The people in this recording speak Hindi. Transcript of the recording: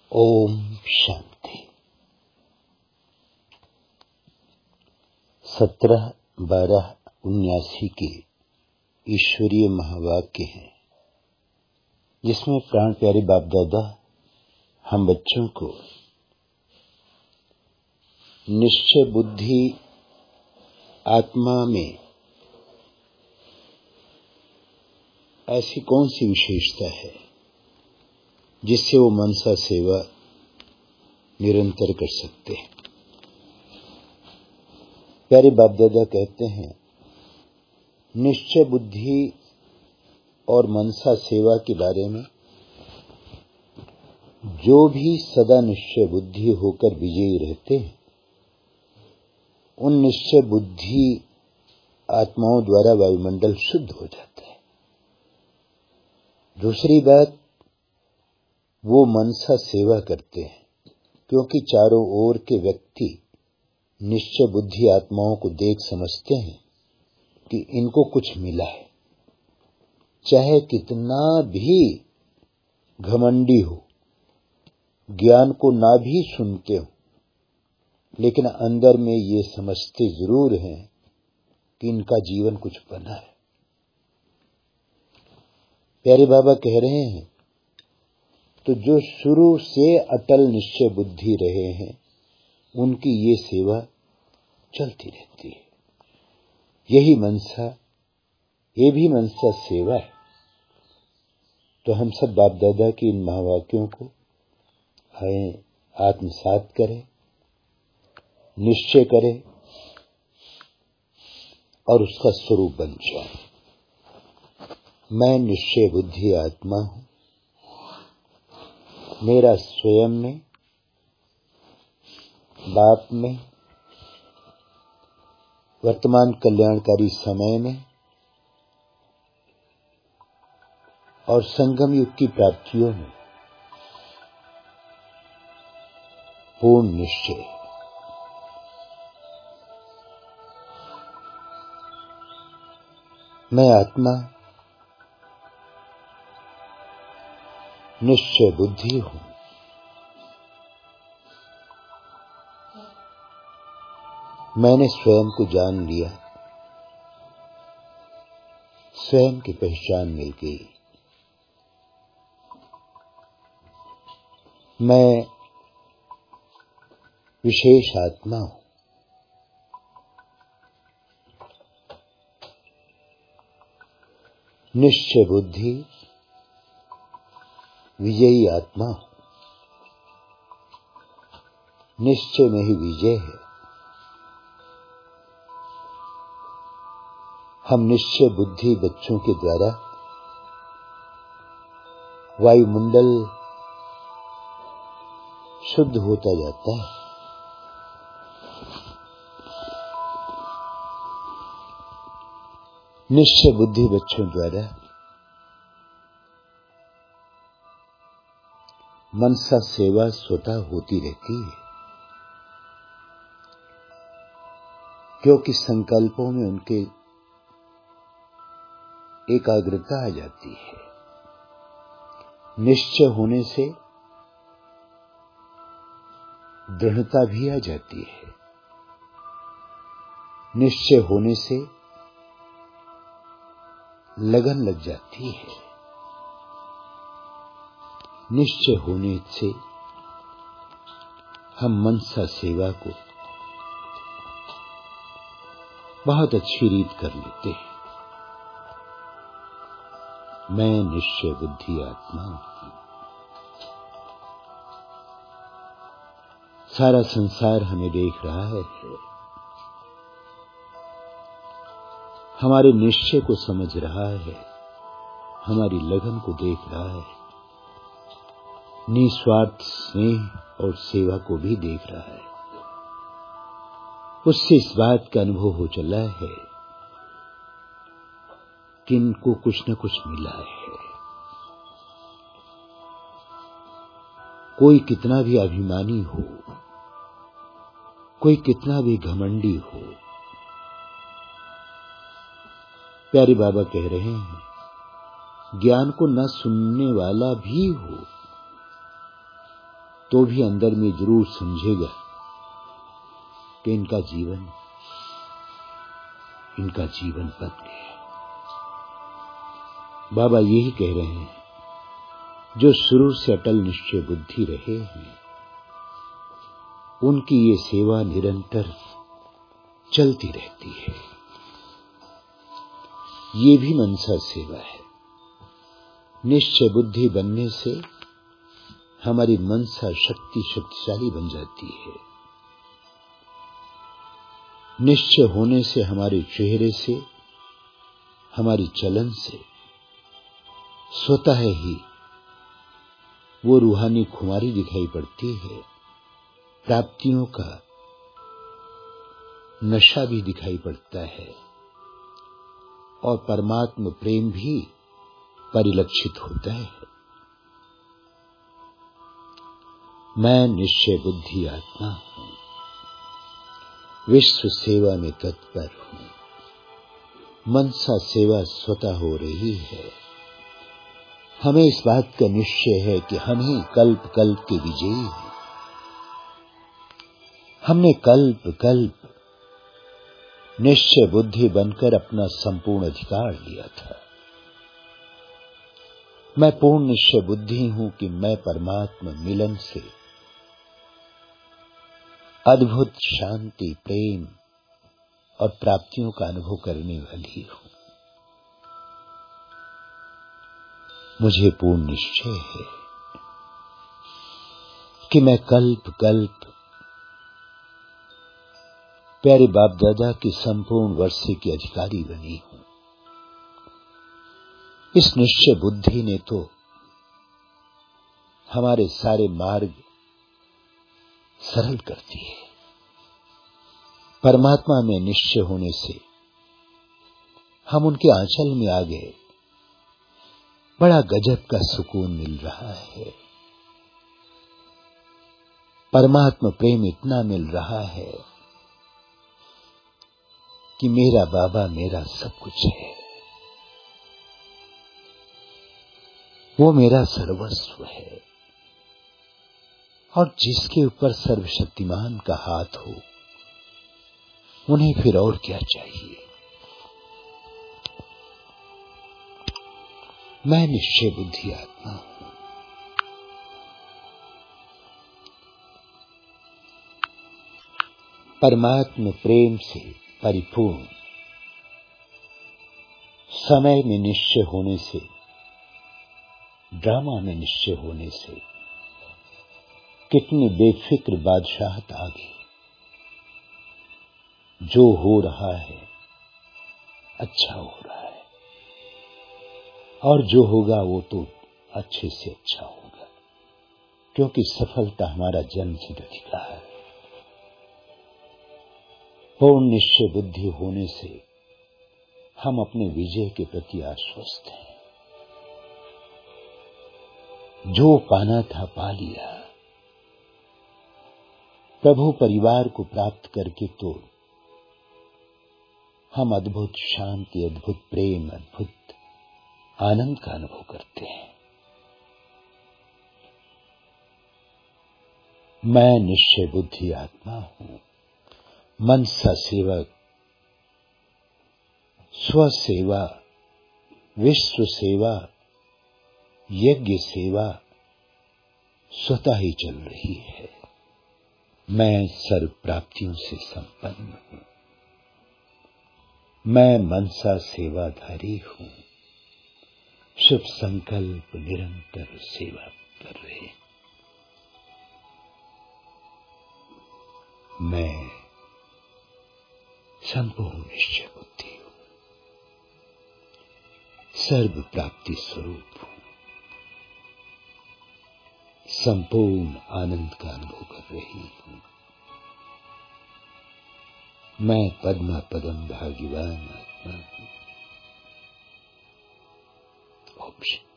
ओम शांति। 17/12/79 के ईश्वरीय महावाक्य हैं, जिसमें प्राण प्यारे बाप दादा हम बच्चों को निश्चय बुद्धि आत्मा में ऐसी कौन सी विशेषता है जिससे वो मनसा सेवा निरंतर कर सकते हैं। प्यारे बाप दादा कहते हैं, निश्चय बुद्धि और मनसा सेवा के बारे में जो भी सदा निश्चय बुद्धि होकर विजयी रहते हैं, उन निश्चय बुद्धि आत्माओं द्वारा वायुमंडल शुद्ध हो जाता है। दूसरी बात, वो मनसा सेवा करते हैं, क्योंकि चारों ओर के व्यक्ति निश्चय बुद्धि आत्माओं को देख समझते हैं कि इनको कुछ मिला है। चाहे कितना भी घमंडी हो, ज्ञान को ना भी सुनते हो, लेकिन अंदर में ये समझते जरूर हैं कि इनका जीवन कुछ बना है। प्यारे बाबा कह रहे हैं, तो जो शुरू से अटल निश्चय बुद्धि रहे हैं, उनकी ये सेवा चलती रहती है। यही मनसा, ये भी मनसा सेवा है। तो हम सब बाप दादा की इन महावाक्यों को आत्मसात करें, निश्चय करें और उसका स्वरूप बन जाए। मैं निश्चय बुद्धि आत्मा हूं। मेरा स्वयं में, बाप में, वर्तमान कल्याणकारी समय में और संगम युग की प्राप्तियों में पूर्ण निश्चय। मैं आत्मा निश्चय बुद्धि हूं। मैंने स्वयं को जान लिया, स्वयं की पहचान मिल गई। मैं विशेष आत्मा हूं। निश्चय बुद्धि विजयी आत्मा हूं। निश्चय में ही विजय है। हम निश्चय बुद्धि बच्चों के द्वारा वायुमंडल शुद्ध होता जाता है। निश्चय बुद्धि बच्चों द्वारा मनसा सेवा स्वतः होती रहती है, क्योंकि संकल्पों में उनके एकाग्रता आ जाती है। निश्चय होने से दृढ़ता भी आ जाती है। निश्चय होने से लगन लग जाती है। निश्चय होने से हम मनसा सेवा को बहुत अच्छी रीत कर लेते हैं। मैं निश्चय बुद्धि आत्मा हूं। सारा संसार हमें देख रहा है, हमारे निश्चय को समझ रहा है, हमारी लगन को देख रहा है, निस्वार्थ स्नेह और सेवा को भी देख रहा है। उससे इस बात का अनुभव हो चला है कि इनको कुछ न कुछ मिला है। कोई कितना भी अभिमानी हो, कोई कितना भी घमंडी हो, प्यारे बाबा कह रहे हैं, ज्ञान को न सुनने वाला भी हो, तो भी अंदर में जरूर समझेगा कि इनका जीवन बन गया। बाबा यही कह रहे हैं, जो शुरू से अटल निश्चय बुद्धि रहे हैं, उनकी ये सेवा निरंतर चलती रहती है। ये भी मनसा सेवा है। निश्चय बुद्धि बनने से हमारी मनसा शक्ति शक्तिशाली बन जाती है। निश्चय होने से हमारे चेहरे से, हमारी चलन से स्वतः ही वो रूहानी खुमारी दिखाई पड़ती है। प्राप्तियों का नशा भी दिखाई पड़ता है और परमात्मा प्रेम भी परिलक्षित होता है। मैं निश्चय बुद्धि आत्मा हूं, विश्व सेवा में तत्पर हूं। मनसा सेवा स्वतः हो रही है। हमें इस बात का निश्चय है कि हम ही कल्प कल्प के विजयी हैं। हमने कल्प कल्प निश्चय बुद्धि बनकर अपना संपूर्ण अधिकार लिया था। मैं पूर्ण निश्चय बुद्धि हूं कि मैं परमात्मा मिलन से अद्भुत शांति, प्रेम और प्राप्तियों का अनुभव करने वाली हूं। मुझे पूर्ण निश्चय है कि मैं कल्प कल्प प्यारे बाप दादा की संपूर्ण वर्षे की अधिकारी बनी हूं। इस निश्चय बुद्धि ने तो हमारे सारे मार्ग सरल कर दिए। परमात्मा में निश्चय होने से हम उनके आंचल में आ गए। बड़ा गजब का सुकून मिल रहा है। परमात्मा प्रेम इतना मिल रहा है कि मेरा बाबा मेरा सब कुछ है। वो मेरा सर्वस्व है। और जिसके ऊपर सर्वशक्तिमान का हाथ हो, उन्हें फिर और क्या चाहिए। मैं निश्चय बुद्धि आत्मा हूं। परमात्मा प्रेम से परिपूर्ण समय में निश्चय होने से, ड्रामा में निश्चय होने से कितनी बेफिक्र बादशाहत आ गई। जो हो रहा है अच्छा हो रहा है, और जो होगा वो तो अच्छे से अच्छा होगा, क्योंकि सफलता हमारा जन्मसिद्ध अधिकार है। पूर्ण निश्चय बुद्धि होने से हम अपने विजय के प्रति आश्वस्त हैं। जो पाना था पा लिया। प्रभु परिवार को प्राप्त करके तो हम अद्भुत शांति, अद्भुत प्रेम, अद्भुत आनंद का अनुभव करते हैं। मैं निश्चय बुद्धि आत्मा हूं। मनसा सेवक, स्वसेवा, विश्व सेवा, यज्ञ सेवा स्वतः ही चल रही है। मैं सर्व प्राप्तियों से संपन्न हूं। मैं मनसा सेवाधारी हूं। शुभ संकल्प निरंतर सेवा कर रहे। मैं संपूर्ण निश्चय बुद्धि हूं। सर्व प्राप्ति स्वरूप हूं। संपूर्ण आनंद का अनुभव कर रही हूं। मैं पद्मा पदम भाग्यवान आत्मा हूं। ओम शांति।